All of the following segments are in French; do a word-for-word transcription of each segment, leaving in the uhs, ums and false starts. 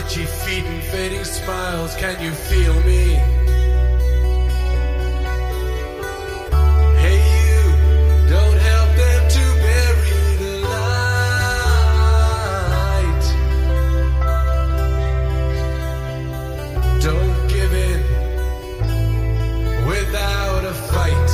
Itchy feet and fading smiles, can you feel me? Hey you, don't help them to bury the light. Don't give in without a fight.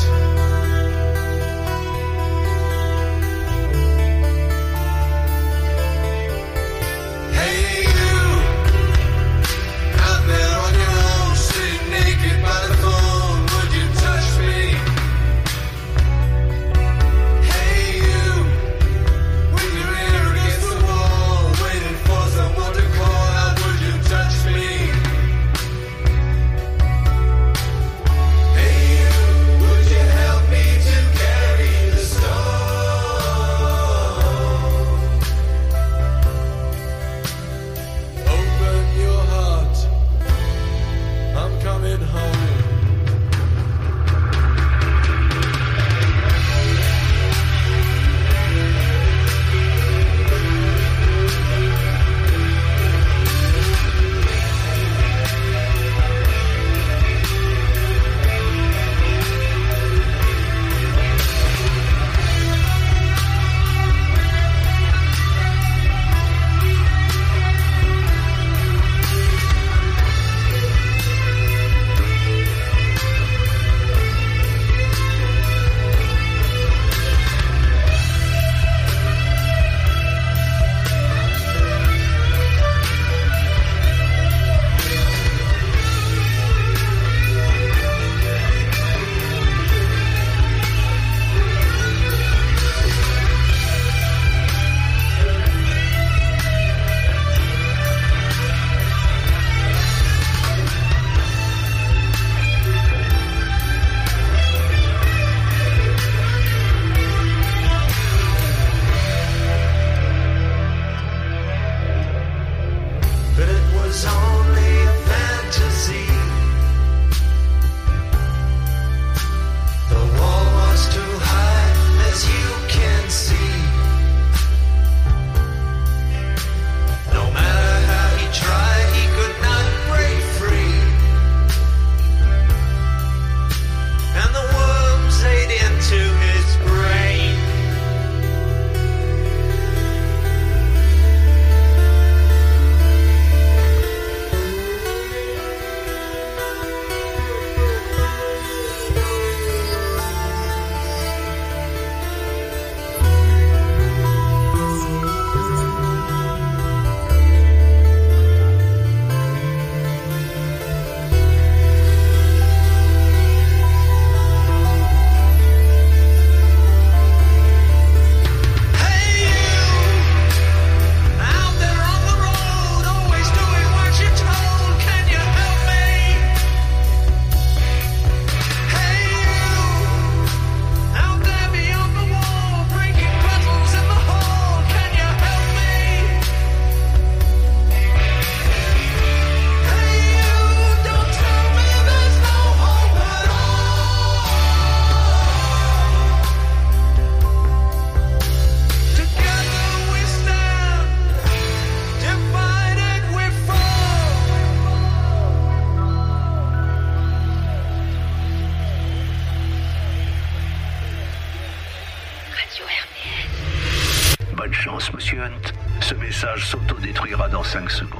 Ce message s'autodétruira dans cinq secondes.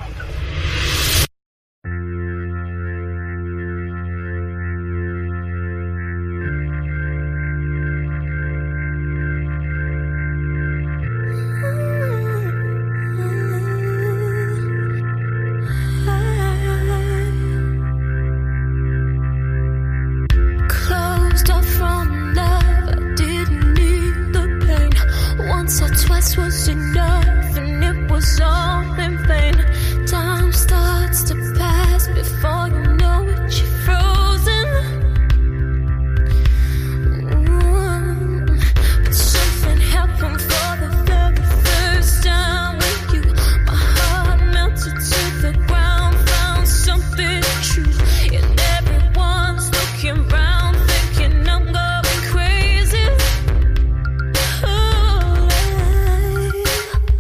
Was enough and it was all in vain. Time starts to pass before you know it, you're frozen. Mm. But something happened for the very first time with you. My heart melted to the ground, found something true. And everyone's looking round, thinking I'm going crazy. Ooh.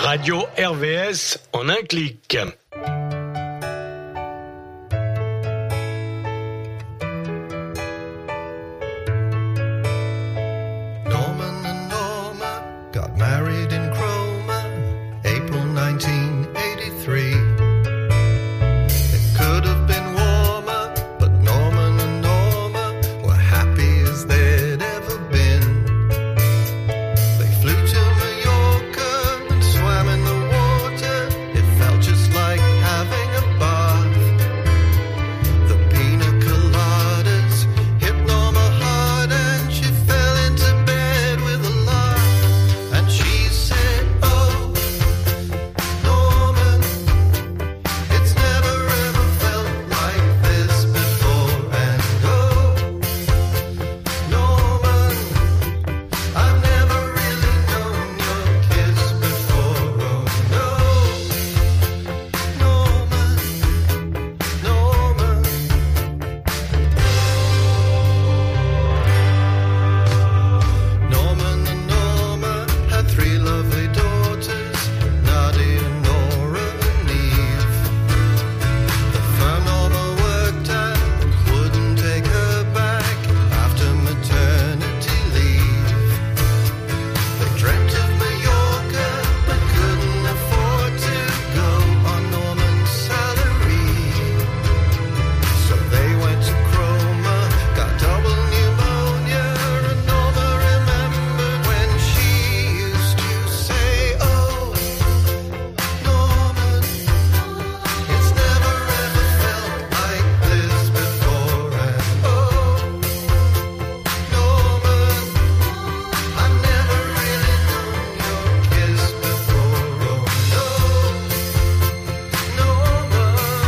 Radio R V S en un clic. Norman and Norma got married in Cromer, April nineteen eighty-three. It could have been warmer, but Norman and Norma were happy as they'd ever been. They flew to Mallorca and swam in the water. It felt just like having a bath. The pina coladas hit Norma hard and she fell into bed with a laugh. And she said, oh, Norman, it's never ever felt like this before. And oh, Norman, I've never really known your kiss before. Oh no, Norman, Norman. Norman and Norma had three lovely daughters, Nadia, Nora, and Eve. The firm Norma worked at wouldn't take her back after maternity leave. They dreamt of Mallorca but couldn't afford to go on Norman's salary. So they went to Cromer, got double pneumonia, and Norma remembered when she used to say, oh, Norman, it's never ever felt like this before. And oh, Norman, I've never really known your kiss before. Oh no, Norman.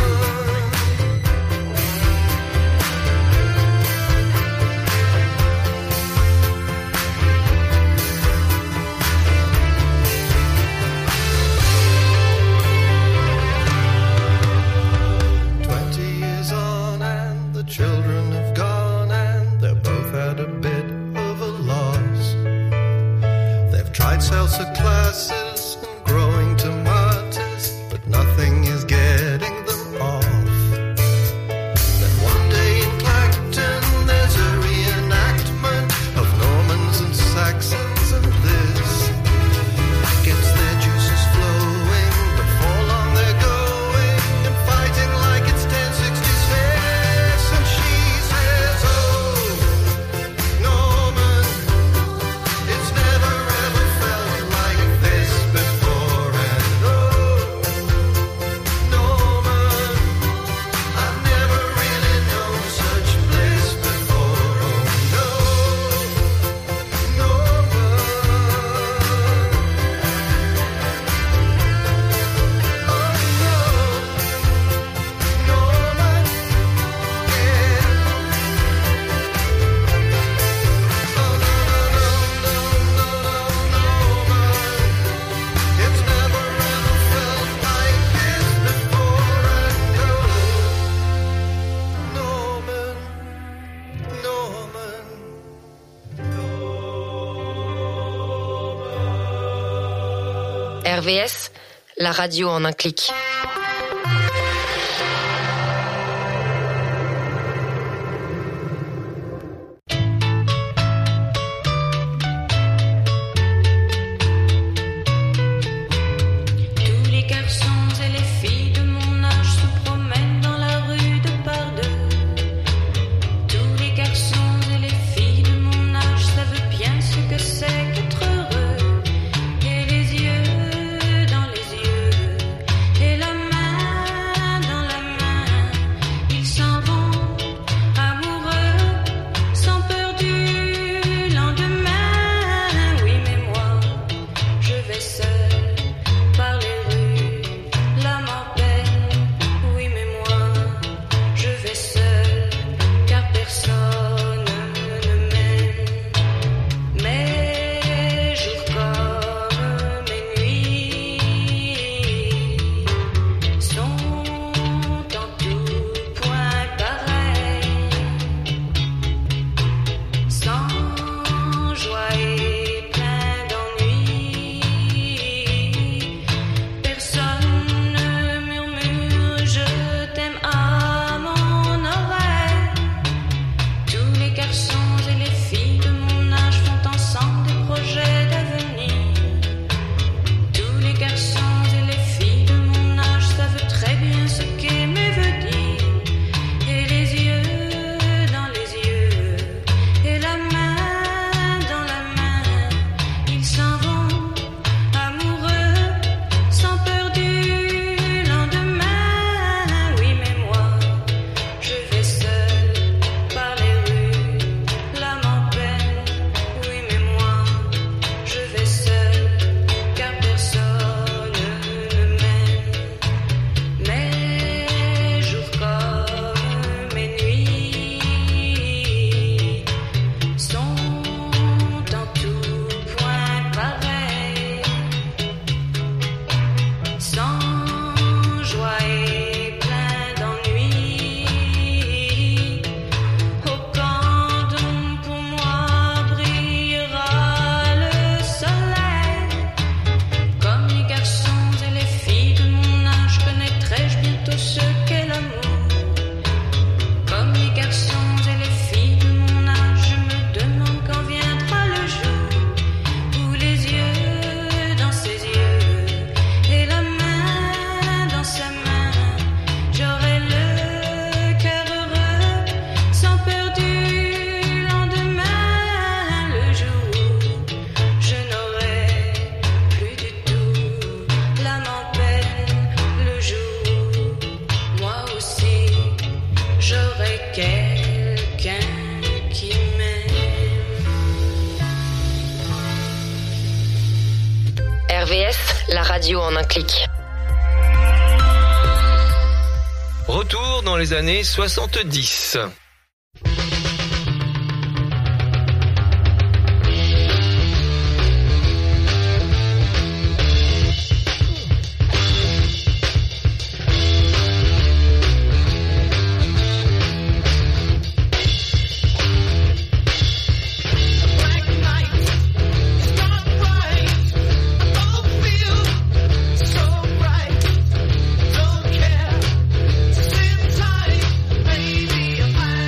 Twenty years on and the children have gone and they're both at a bit of a loss. They've tried salsa classes and growing tomatoes, but nothing is getting them off. Then one day in Clacton there's a reenactment of Normans and Saxons, and this gets their juices flowing. Before long they're going and fighting like it's ten sixty-six. And she says, oh, Norman, it's never ever felt like this before. And oh, Norman, I've never really known such bliss before. Oh no, Norman. R V S, la radio en un clic. Tous les garçons et les filles de mon âge se promènent dans la rue de par deux. Tous les garçons et les filles de mon âge savent bien ce que c'est qu'être heureux. Et les yeux dans les yeux, et la V S, la radio en un clic. Retour dans les années soixante-dix. Baby, if I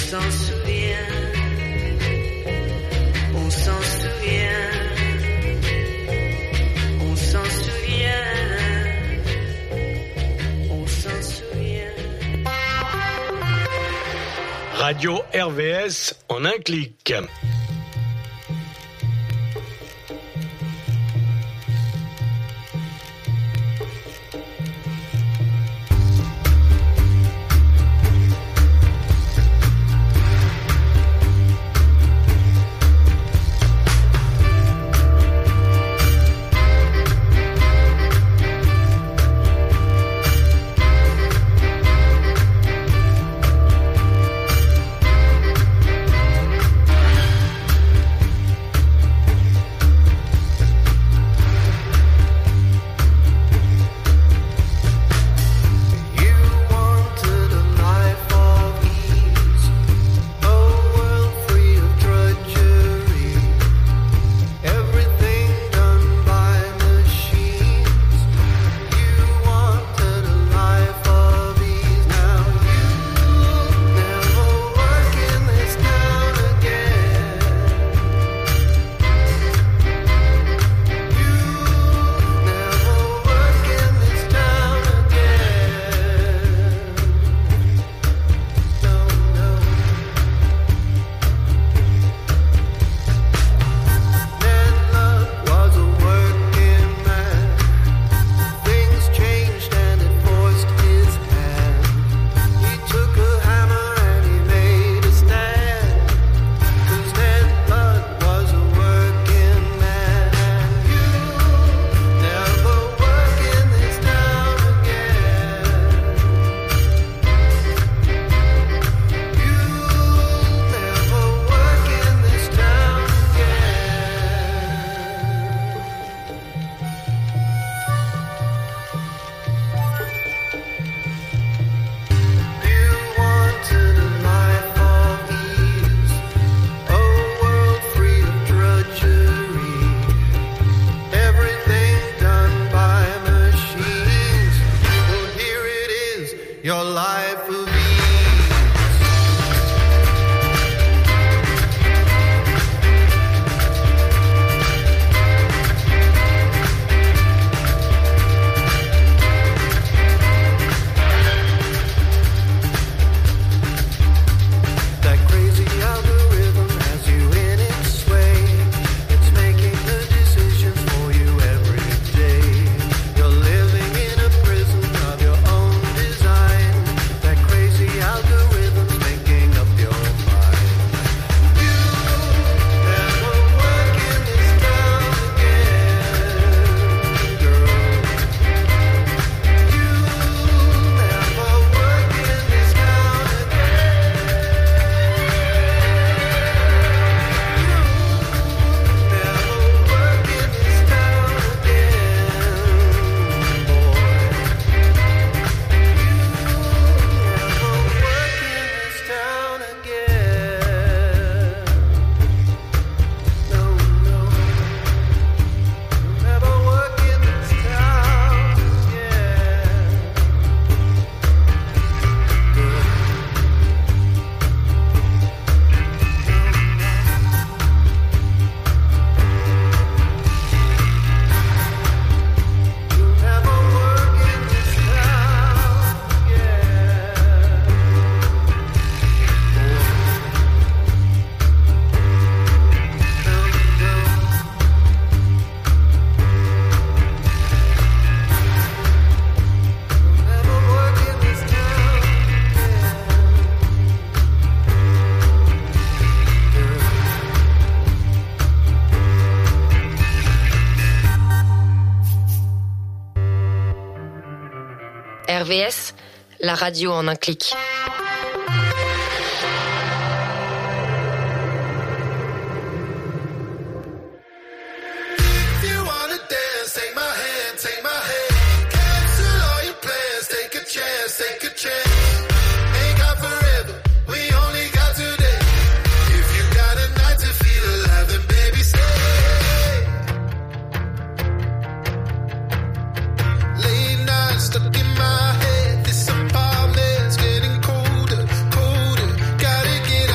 s'en souvient, on s'en souvient, on s'en souvient, on s'en souvient. Radio R V S en un clic. R V S, la radio en un clic. Stuck in my head, this apartment's getting colder, colder. Gotta get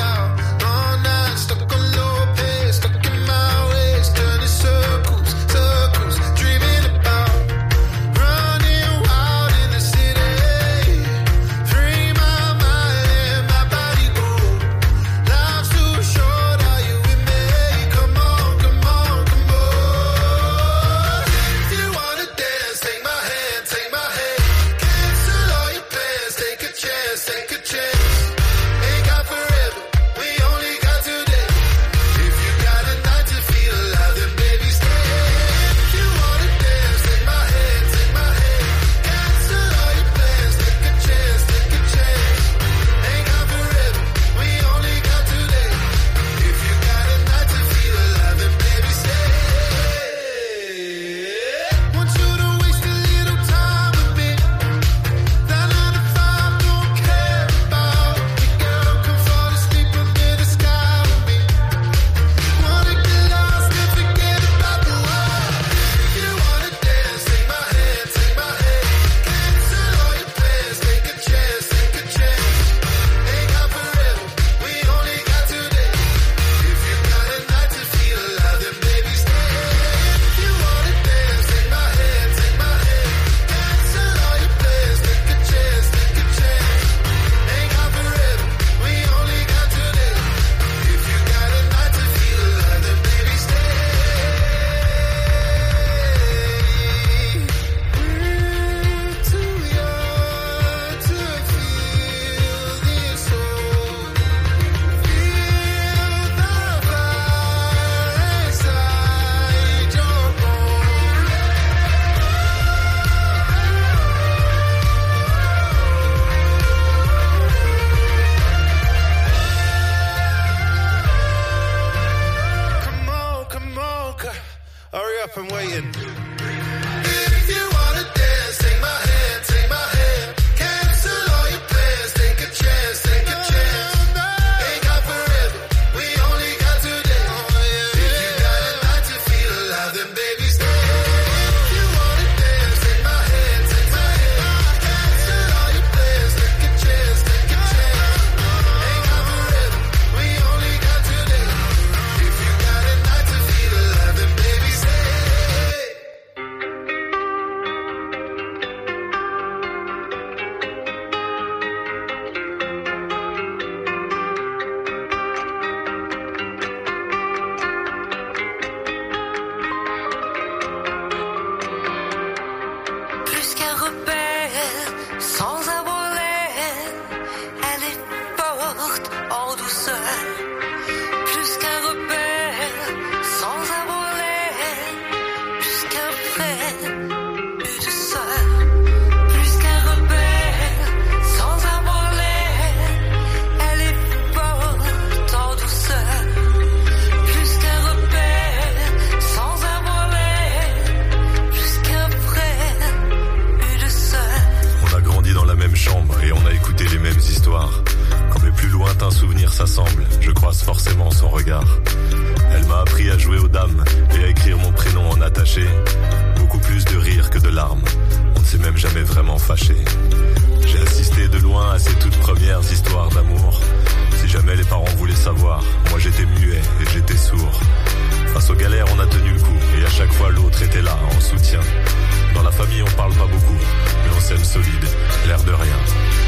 sans avoir l'air. Elle est forte en douceur, plus qu'un repère, sans avoir l'air, plus qu'un frère, plus de sœur, plus qu'un repère, sans avoir l'air. Elle est forte en douceur, plus qu'un repère, sans avoir l'air, plus qu'un frère, plus de sœur. On a grandi dans la même chambre et on a écouté les mêmes histoires. Quand mes plus lointains souvenirs s'assemblent, je croise forcément son regard. Elle m'a appris à jouer aux dames et à écrire mon prénom en attaché. Beaucoup plus de rire que de larmes, on ne s'est même jamais vraiment fâché. J'ai assisté de loin à ces toutes premières histoires d'amour. Si jamais les parents voulaient savoir, moi j'étais muet et j'étais sourd. Face aux galères on a tenu le coup et à chaque fois l'autre était là en soutien. Dans la famille on parle pas beaucoup, mais on s'aime solide, l'air de rien.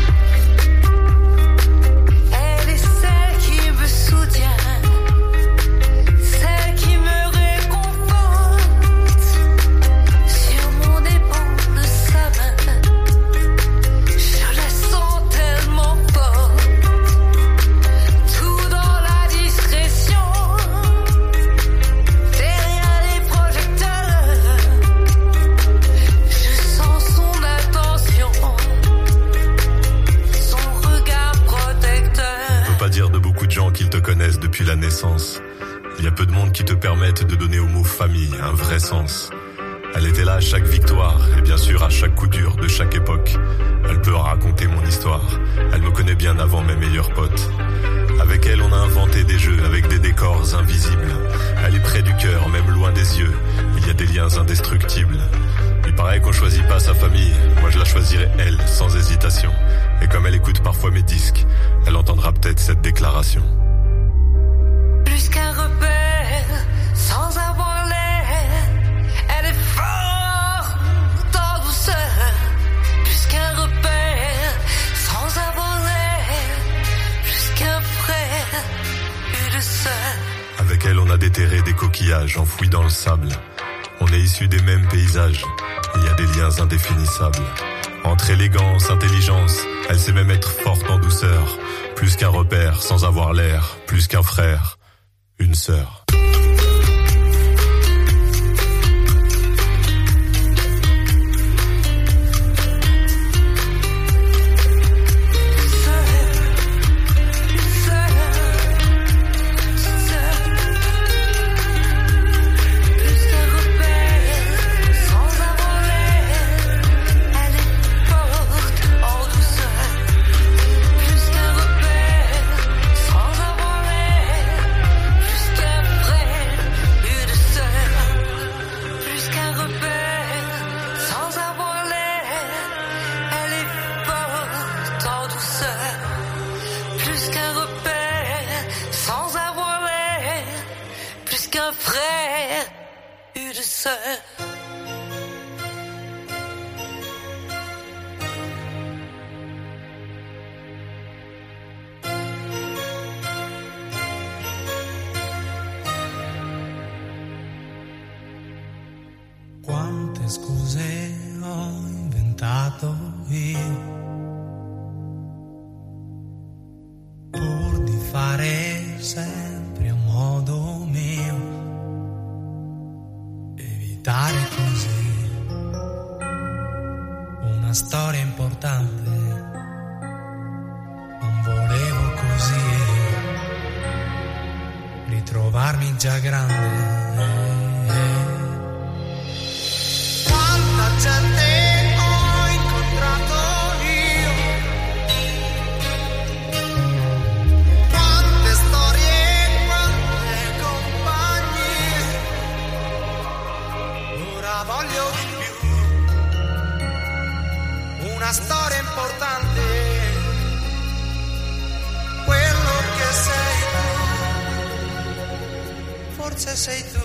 Elle est celle qui me soutient, celle qui me réconforte. Sur mon épaule de sa main, je la sens tellement forte. Tout dans la discrétion, derrière les projecteurs, je sens son attention, son regard protecteur. On peut pas dire de beaucoup de gens qu'ils te connaissent depuis la naissance. Il y a peu de monde qui te permettent de donner au mot famille un vrai sens. Elle était là à chaque victoire et bien sûr à chaque coup dur de chaque époque. Elle peut raconter mon histoire, elle me connaît bien avant mes meilleurs potes. Avec elle on a inventé des jeux avec des décors invisibles. Elle est près du cœur, même loin des yeux, il y a des liens indestructibles. Il paraît qu'on choisit pas sa famille, moi je la choisirais elle, sans hésitation. Et comme elle écoute parfois mes disques, elle entendra peut-être cette déclaration. Plus qu'un repère, sans avoir l'air, elle est forte en douceur. Plus qu'un repère, sans avoir l'air, plus qu'un frère, plus de sœur. Avec elle on a déterré des coquillages enfouis dans le sable. On est issus des mêmes paysages, il y a des liens indéfinissables. Entre élégance, intelligence, elle sait même être forte en douceur. Plus qu'un repère, sans avoir l'air, plus qu'un frère, une sœur. Quante scuse ho inventato io pur di fare sempre a modo mio, evitare così una storia importante. Non volevo così ritrovarmi già grande. Quanta gente ho incontrato io, quante storie, quante compagnie. Ora voglio di più, una storia importante, quello che sei tu, forse sei tu.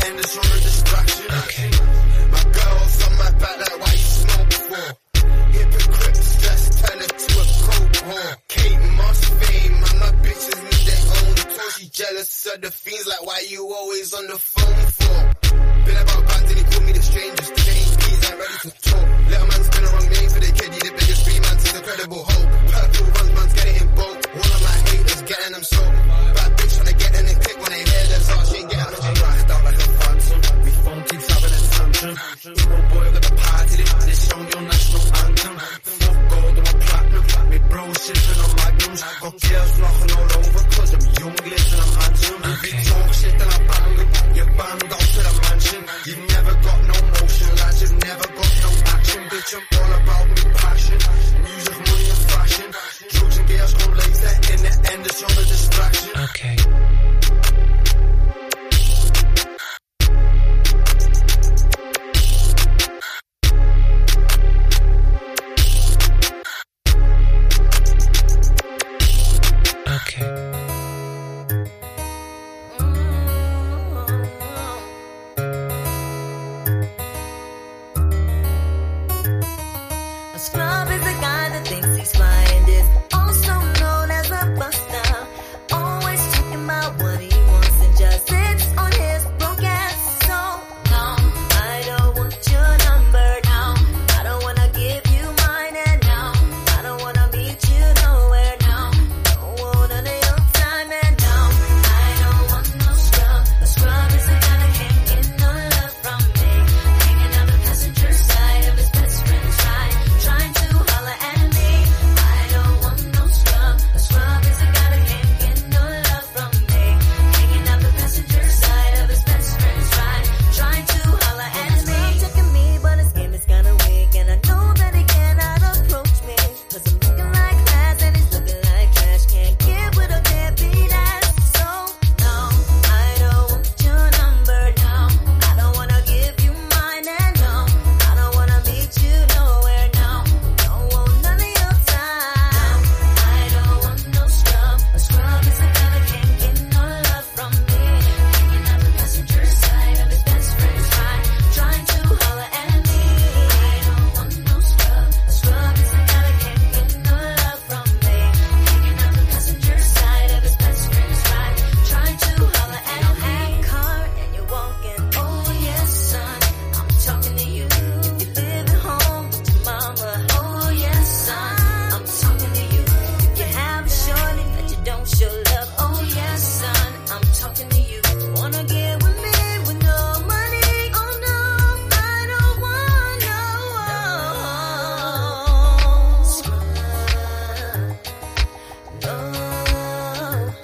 end, it's on a distraction. Okay. My girl's on my back like why you smoke for? Hypocrites just turn it to a coke whore. Kate Moss fame, and my bitches need their own tour. She jealous of the fiends like why you always on the phone for? Been about back till he called me the strangest. Change keys, I'm ready to talk. Little man's been a wrong name for the kid, he the biggest free man, he's a credible hope. Purple runs, man's getting in both. One of my haters getting them so. Bad bitch trying to get in and click when they hear their song, she ain't getting them. I ride out like a phantom, we phone keeps having a tantrum. Emo boy with a party, this song your national anthem. Fuck gold or platinum, me bro sipping on magnums. Got girls knocking all over cause I'm young, listen I'm handsome. If you talk shit then I bang them, you bang out to the mansion. You've never got no motion, lads, you've never got no action. Bitch, I'm all about me passion, music, money and fashion. Drugs and girls come later, in the end it's all a distraction. Okay.